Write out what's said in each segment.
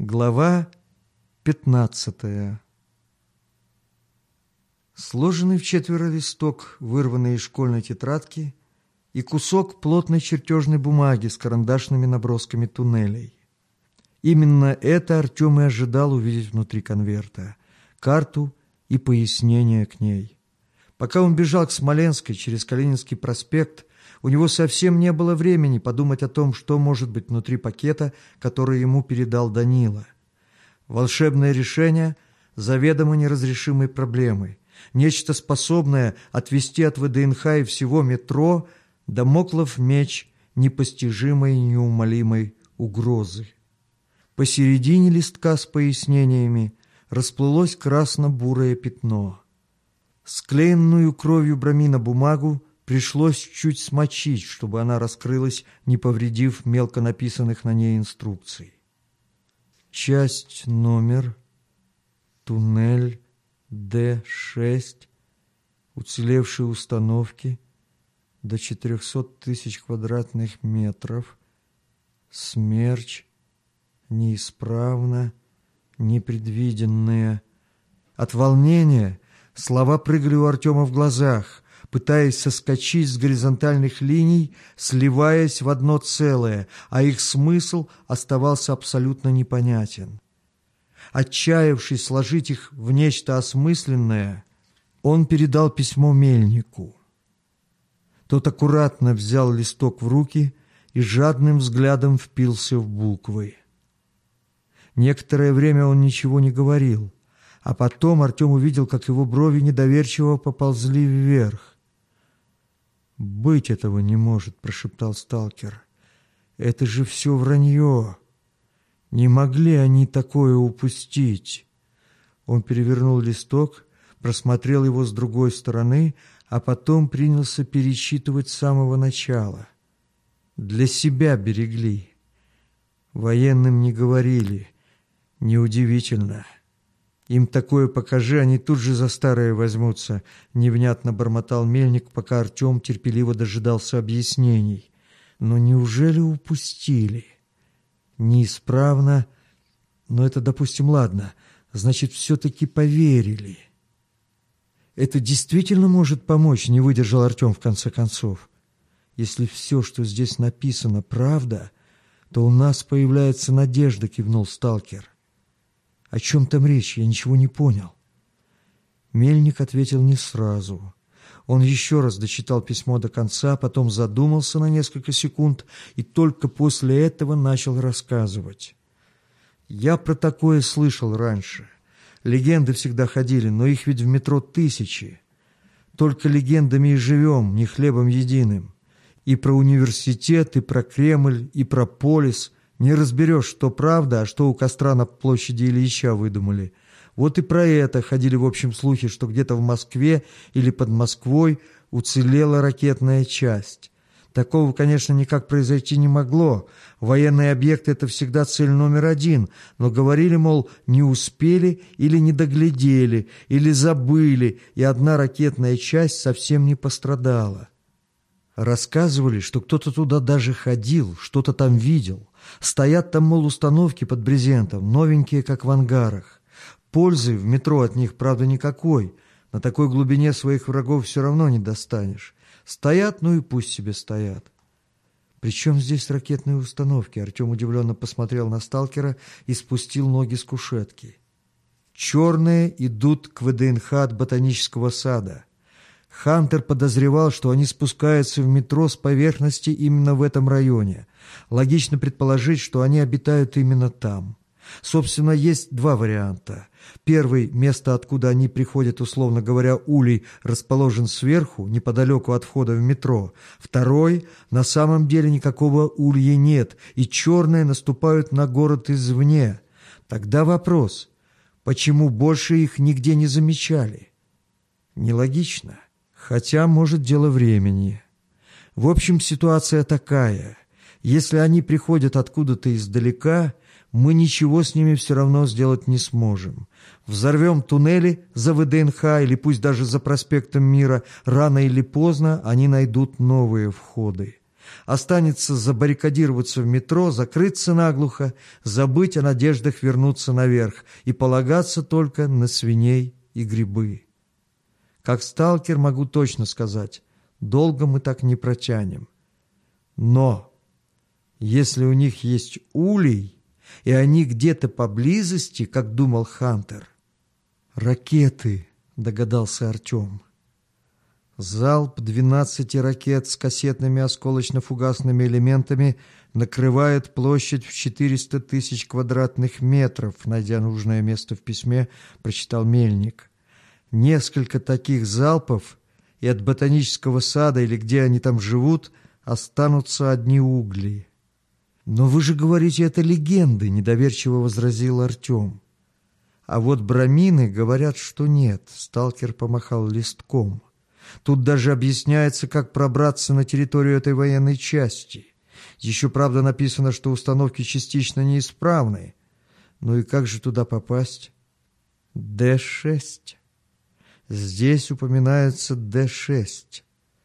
Глава 15. Сложенный в четверо листок, вырванный из школьной тетрадки, и кусок плотной чертежной бумаги с карандашными набросками туннелей. Именно это Артем и ожидал увидеть внутри конверта, карту и пояснение к ней. Пока он бежал к Смоленской через Калининский проспект, у него совсем не было времени подумать о том, что может быть внутри пакета, который ему передал Данила. Волшебное решение заведомо неразрешимой проблемы, нечто способное отвести от ВДНХ и всего метро дамоклов меч непостижимой и неумолимой угрозы. Посередине листка с пояснениями расплылось красно-бурое пятно. Склеенную кровью бромина бумагу пришлось чуть смочить, чтобы она раскрылась, не повредив мелко написанных на ней инструкций. Часть номер, туннель Д6, уцелевшие установки до 400 тысяч квадратных метров, смерч, неисправно, непредвиденные. От волнения слова прыгали у Артема в глазах, пытаясь соскочить с горизонтальных линий, сливаясь в одно целое, а их смысл оставался абсолютно непонятен. Отчаявшись сложить их в нечто осмысленное, он передал письмо Мельнику. Тот аккуратно взял листок в руки и жадным взглядом впился в буквы. Некоторое время он ничего не говорил, а потом Артем увидел, как его брови недоверчиво поползли вверх. «Быть этого не может», — прошептал сталкер. «Это же все вранье. Не могли они такое упустить». Он перевернул листок, просмотрел его с другой стороны, а потом принялся перечитывать с самого начала. Для себя берегли. Военным не говорили. Неудивительно. Им такое покажи, они тут же за старое возьмутся, невнятно бормотал Мельник, пока Артем терпеливо дожидался объяснений. Но неужели упустили? Неисправно, но это, допустим, ладно, значит, все-таки поверили. Это действительно может помочь, не выдержал Артем в конце концов. Если все, что здесь написано, правда, то у нас появляется надежда, кивнул сталкер. О чем там речь? Я ничего не понял. Мельник ответил не сразу. Он еще раз дочитал письмо до конца, потом задумался на несколько секунд и только после этого начал рассказывать. Я про такое слышал раньше. Легенды всегда ходили, но их ведь в метро тысячи. Только легендами и живем, не хлебом единым. И про университет, и про Кремль, и про полис. Не разберешь, что правда, а что у костра на площади Ильича выдумали. Вот и про это ходили в общем слухи, что где-то в Москве или под Москвой уцелела ракетная часть. Такого, конечно, никак произойти не могло. Военный объект – это всегда цель номер один. Но говорили, мол, не успели или не доглядели, или забыли, и одна ракетная часть совсем не пострадала. Рассказывали, что кто-то туда даже ходил, что-то там видел. Стоят там, мол, установки под брезентом, новенькие, как в ангарах. Пользы в метро от них, правда, никакой. На такой глубине своих врагов все равно не достанешь. Стоят, ну и пусть себе стоят. «Причем здесь ракетные установки?» Артем удивленно посмотрел на сталкера и спустил ноги с кушетки. «Черные идут к ВДНХ от Ботанического сада». Хантер подозревал, что они спускаются в метро с поверхности именно в этом районе. Логично предположить, что они обитают именно там. Собственно, есть два варианта. Первый – место, откуда они приходят, условно говоря, улей, расположен сверху, неподалеку от входа в метро. Второй – на самом деле никакого улья нет, и черные наступают на город извне. Тогда вопрос – почему больше их нигде не замечали? Нелогично. Хотя, может, дело времени. В общем, ситуация такая. Если они приходят откуда-то издалека, мы ничего с ними все равно сделать не сможем. Взорвем туннели за ВДНХ или пусть даже за проспектом Мира, рано или поздно они найдут новые входы. Останется забаррикадироваться в метро, закрыться наглухо, забыть о надеждах вернуться наверх и полагаться только на свиней и грибы. Как сталкер могу точно сказать, долго мы так не протянем. Но если у них есть улей, и они где-то поблизости, как думал Хантер... «Ракеты», — догадался Артем. Залп 12 ракет с кассетными осколочно-фугасными элементами накрывает площадь в 400 тысяч квадратных метров, найдя нужное место в письме, прочитал Мельник. Несколько таких залпов, и от ботанического сада или где они там живут, останутся одни угли. «Но вы же говорите, это легенды», — недоверчиво возразил Артем. «А вот брамины говорят, что нет», — сталкер помахал листком. «Тут даже объясняется, как пробраться на территорию этой военной части. Еще, правда, написано, что установки частично неисправны. Ну и как же туда попасть?» «Д-6». Здесь упоминается Д-6.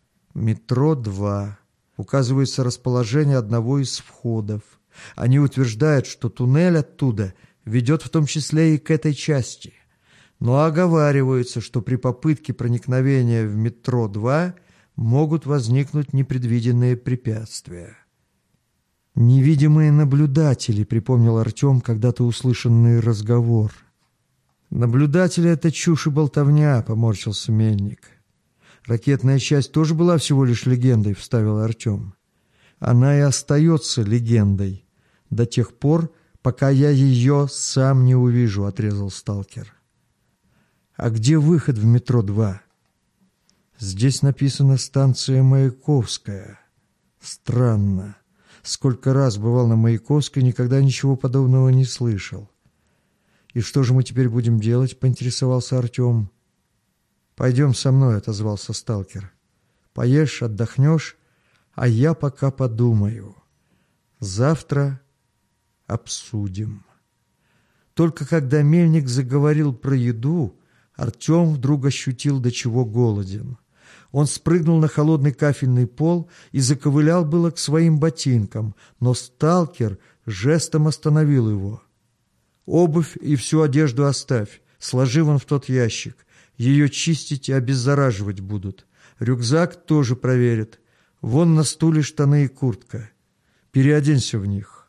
Метро 2. Указывается расположение одного из входов. Они утверждают, что туннель оттуда ведет в том числе и к этой части. Но оговариваются, что при попытке проникновения в метро 2 могут возникнуть непредвиденные препятствия. «Невидимые наблюдатели», — припомнил Артем когда-то услышанный разговор. «Наблюдатели — это чушь и болтовня», — поморщился Мельник. «Ракетная часть тоже была всего лишь легендой», — вставил Артем. «Она и остается легендой до тех пор, пока я ее сам не увижу», — отрезал сталкер. «А где выход в метро 2?» «Здесь написано станция Маяковская». «Странно. Сколько раз бывал на Маяковской, никогда ничего подобного не слышал». «И что же мы теперь будем делать?» — поинтересовался Артем. «Пойдем со мной», — отозвался сталкер. «Поешь, отдохнешь, а я пока подумаю. Завтра обсудим». Только когда Мельник заговорил про еду, Артем вдруг ощутил, до чего голоден. Он спрыгнул на холодный кафельный пол и заковылял было к своим ботинкам, но сталкер жестом остановил его. «Обувь и всю одежду оставь, сложи вон в тот ящик. Ее чистить и обеззараживать будут. Рюкзак тоже проверят. Вон на стуле штаны и куртка. Переоденься в них».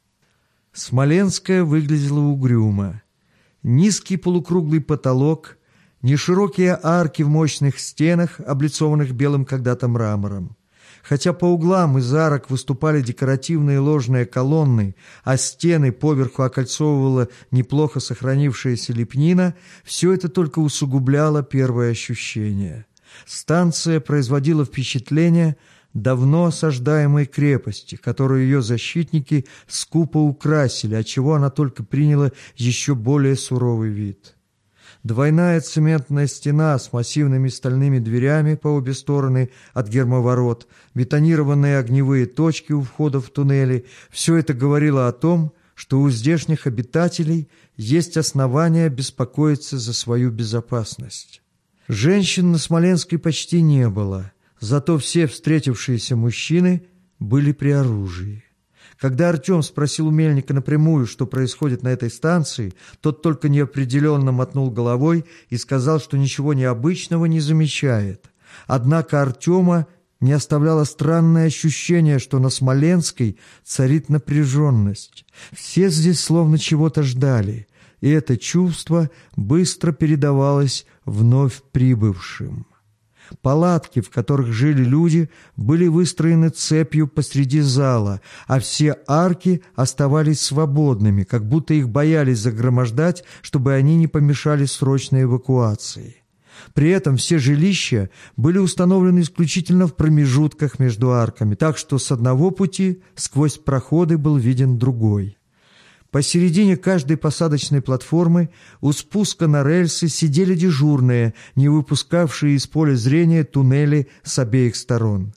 Смоленская выглядела угрюмо. Низкий полукруглый потолок, неширокие арки в мощных стенах, облицованных белым когда-то мрамором. Хотя по углам из арок выступали декоративные ложные колонны, а стены поверху окольцовывала неплохо сохранившаяся лепнина, все это только усугубляло первое ощущение. Станция производила впечатление давно осаждаемой крепости, которую ее защитники скупо украсили, отчего она только приняла еще более суровый вид. Двойная цементная стена с массивными стальными дверями по обе стороны от гермоворот, бетонированные огневые точки у входа в туннели – все это говорило о том, что у здешних обитателей есть основания беспокоиться за свою безопасность. Женщин на Смоленской почти не было, зато все встретившиеся мужчины были при оружии. Когда Артем спросил у Мельника напрямую, что происходит на этой станции, тот только неопределенно мотнул головой и сказал, что ничего необычного не замечает. Однако Артема не оставляло странное ощущение, что на Смоленской царит напряженность. Все здесь словно чего-то ждали, и это чувство быстро передавалось вновь прибывшим. Палатки, в которых жили люди, были выстроены цепью посреди зала, а все арки оставались свободными, как будто их боялись загромождать, чтобы они не помешали срочной эвакуации. При этом все жилища были установлены исключительно в промежутках между арками, так что с одного пути сквозь проходы был виден другой. Посередине каждой посадочной платформы у спуска на рельсы сидели дежурные, не выпускавшие из поля зрения туннели с обеих сторон.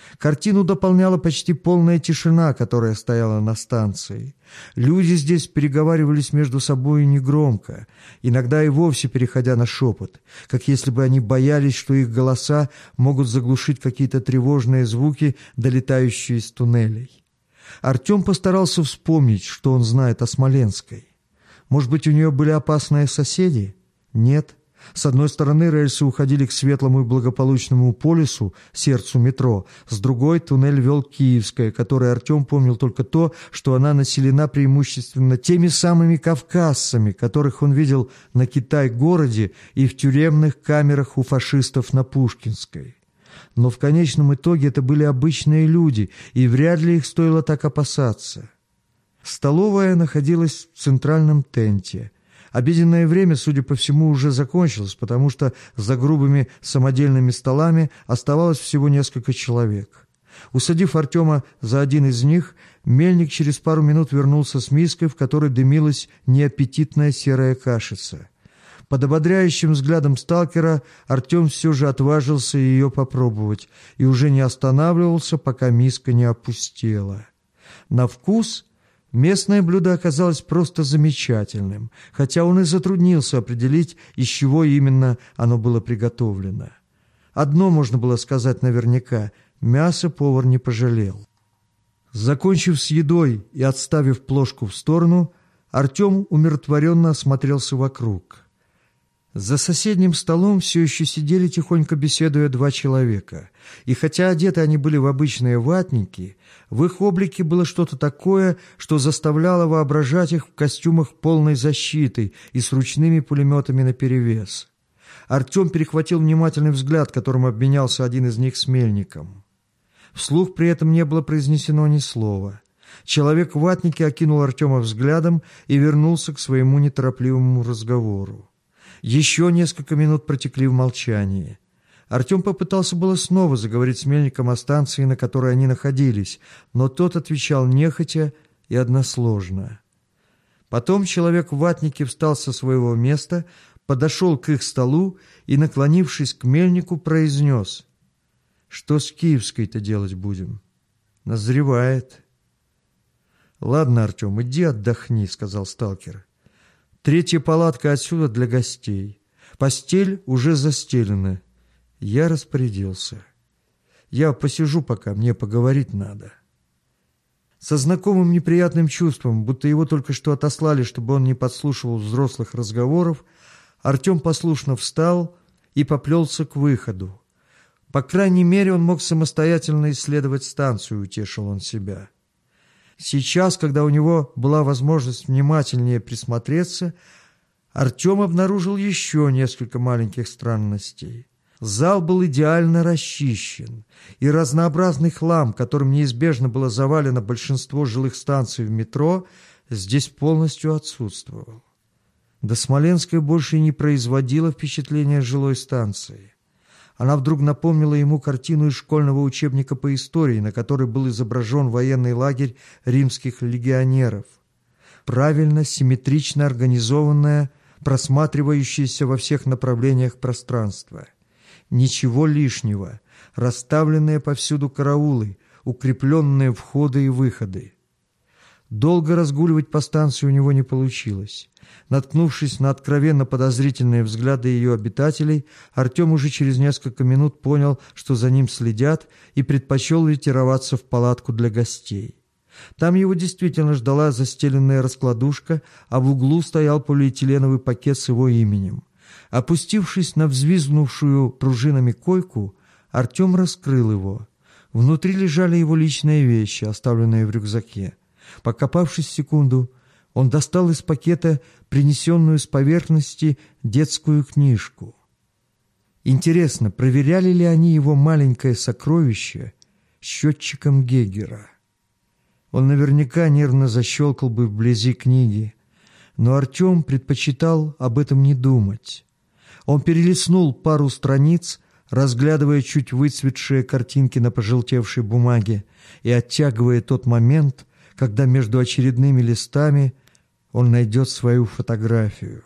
Картину дополняла почти полная тишина, которая стояла на станции. Люди здесь переговаривались между собой негромко, иногда и вовсе переходя на шепот, как если бы они боялись, что их голоса могут заглушить какие-то тревожные звуки, долетающие из туннелей. Артем постарался вспомнить, что он знает о Смоленской. Может быть, у нее были опасные соседи? Нет. С одной стороны рельсы уходили к светлому и благополучному полюсу, сердцу метро, с другой туннель вел к Киевской, которой Артем помнил только то, что она населена преимущественно теми самыми кавказцами, которых он видел на Китай-городе и в тюремных камерах у фашистов на Пушкинской. Но в конечном итоге это были обычные люди, и вряд ли их стоило так опасаться. Столовая находилась в центральном тенте. Обеденное время, судя по всему, уже закончилось, потому что за грубыми самодельными столами оставалось всего несколько человек. Усадив Артема за один из них, мельник через пару минут вернулся с миской, в которой дымилась неаппетитная серая кашица. Под ободряющим взглядом сталкера Артем все же отважился ее попробовать и уже не останавливался, пока миска не опустела. На вкус местное блюдо оказалось просто замечательным, хотя он и затруднился определить, из чего именно оно было приготовлено. Одно можно было сказать наверняка – мясо повар не пожалел. Закончив с едой и отставив плошку в сторону, Артем умиротворенно осмотрелся вокруг. За соседним столом все еще сидели, тихонько беседуя, два человека. И хотя одеты они были в обычные ватники, в их облике было что-то такое, что заставляло воображать их в костюмах полной защиты и с ручными пулеметами наперевес. Артем перехватил внимательный взгляд, которым обменялся один из них с мельником. Вслух при этом не было произнесено ни слова. Человек в ватнике окинул Артема взглядом и вернулся к своему неторопливому разговору. Еще несколько минут протекли в молчании. Артем попытался было снова заговорить с мельником о станции, на которой они находились, но тот отвечал нехотя и односложно. Потом человек в ватнике встал со своего места, подошел к их столу и, наклонившись к мельнику, произнес: «Что с Киевской-то делать будем? Назревает». «Ладно, Артем, иди отдохни», — сказал сталкер. «Третья палатка отсюда для гостей. Постель уже застелена». Я распорядился. «Я посижу пока, мне поговорить надо». Со знакомым неприятным чувством, будто его только что отослали, чтобы он не подслушивал взрослых разговоров, Артем послушно встал и поплелся к выходу. По крайней мере, он мог самостоятельно исследовать станцию, утешил он себя. Сейчас, когда у него была возможность внимательнее присмотреться, Артем обнаружил еще несколько маленьких странностей. Зал был идеально расчищен, и разнообразный хлам, которым неизбежно было завалено большинство жилых станций в метро, здесь полностью отсутствовал. Да Смоленская больше и не производила впечатления жилой станции. Она вдруг напомнила ему картину из школьного учебника по истории, на которой был изображен военный лагерь римских легионеров. Правильно, симметрично организованное, просматривающееся во всех направлениях пространство. Ничего лишнего, расставленные повсюду караулы, укрепленные входы и выходы. Долго разгуливать по станции у него не получилось. Наткнувшись на откровенно подозрительные взгляды ее обитателей, Артем уже через несколько минут понял, что за ним следят, и предпочел ретироваться в палатку для гостей. Там его действительно ждала застеленная раскладушка, а в углу стоял полиэтиленовый пакет с его именем. Опустившись на взвизгнувшую пружинами койку, Артем раскрыл его. Внутри лежали его личные вещи, оставленные в рюкзаке. Покопавшись секунду, он достал из пакета принесенную с поверхности детскую книжку. Интересно, проверяли ли они его маленькое сокровище счетчиком Гейгера? Он наверняка нервно защелкал бы вблизи книги, но Артем предпочитал об этом не думать. Он перелистнул пару страниц, разглядывая чуть выцветшие картинки на пожелтевшей бумаге и оттягивая тот момент, когда между очередными листами он найдет свою фотографию.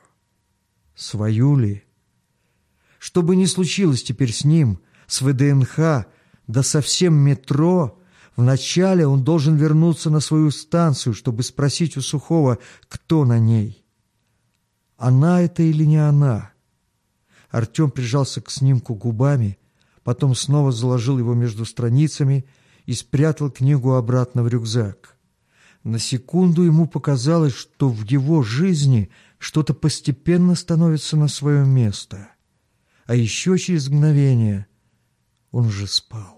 Свою ли? Что бы ни случилось теперь с ним, с ВДНХ, до совсем метро, вначале он должен вернуться на свою станцию, чтобы спросить у Сухого, кто на ней. Она это или не она? Артем прижался к снимку губами, потом снова заложил его между страницами и спрятал книгу обратно в рюкзак. На секунду ему показалось, что в его жизни что-то постепенно становится на свое место. А еще через мгновение он уже спал.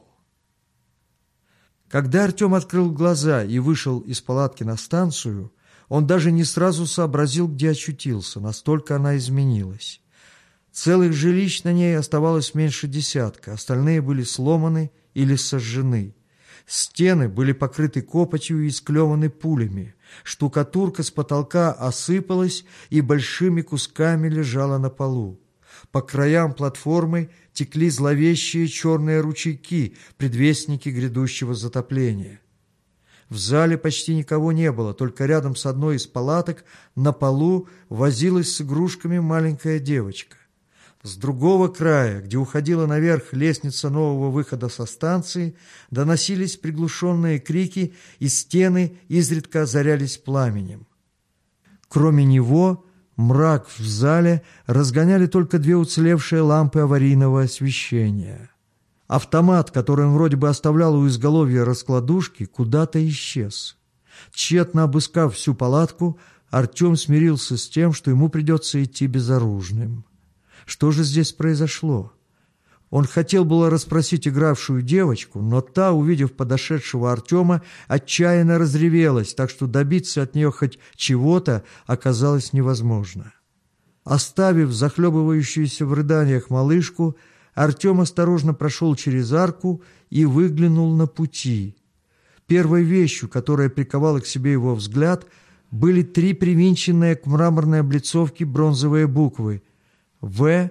Когда Артем открыл глаза и вышел из палатки на станцию, он даже не сразу сообразил, где очутился, настолько она изменилась. Целых жилищ на ней оставалось меньше десятка, остальные были сломаны или сожжены. Стены были покрыты копотью и исклеваны пулями. Штукатурка с потолка осыпалась и большими кусками лежала на полу. По краям платформы текли зловещие черные ручейки, предвестники грядущего затопления. В зале почти никого не было, только рядом с одной из палаток на полу возилась с игрушками маленькая девочка. С другого края, где уходила наверх лестница нового выхода со станции, доносились приглушенные крики, и стены изредка озарялись пламенем. Кроме него, мрак в зале разгоняли только две уцелевшие лампы аварийного освещения. Автомат, который он вроде бы оставлял у изголовья раскладушки, куда-то исчез. Тщетно обыскав всю палатку, Артем смирился с тем, что ему придется идти безоружным. Что же здесь произошло? Он хотел было расспросить игравшую девочку, но та, увидев подошедшего Артема, отчаянно разревелась, так что добиться от нее хоть чего-то оказалось невозможно. Оставив захлебывающуюся в рыданиях малышку, Артем осторожно прошел через арку и выглянул на пути. Первой вещью, которая приковала к себе его взгляд, были три привинченные к мраморной облицовке бронзовые буквы В.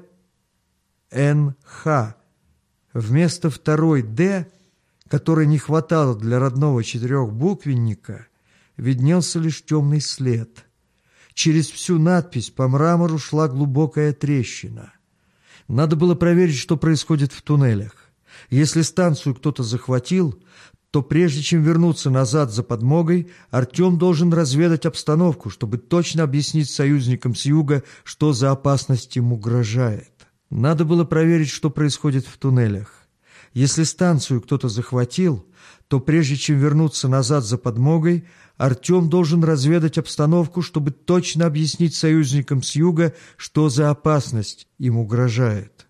Н. Х. Вместо второй «Д», которой не хватало для родного четырехбуквенника, виднелся лишь темный след. Через всю надпись по мрамору шла глубокая трещина. Надо было проверить, что происходит в туннелях. Если станцию кто-то захватил, то прежде чем вернуться назад за подмогой, Артем должен разведать обстановку, чтобы точно объяснить союзникам с юга, что за опасность им угрожает. Надо было проверить, что происходит в туннелях. Если станцию кто-то захватил, то прежде чем вернуться назад за подмогой, Артем должен разведать обстановку, чтобы точно объяснить союзникам с юга, что за опасность им угрожает.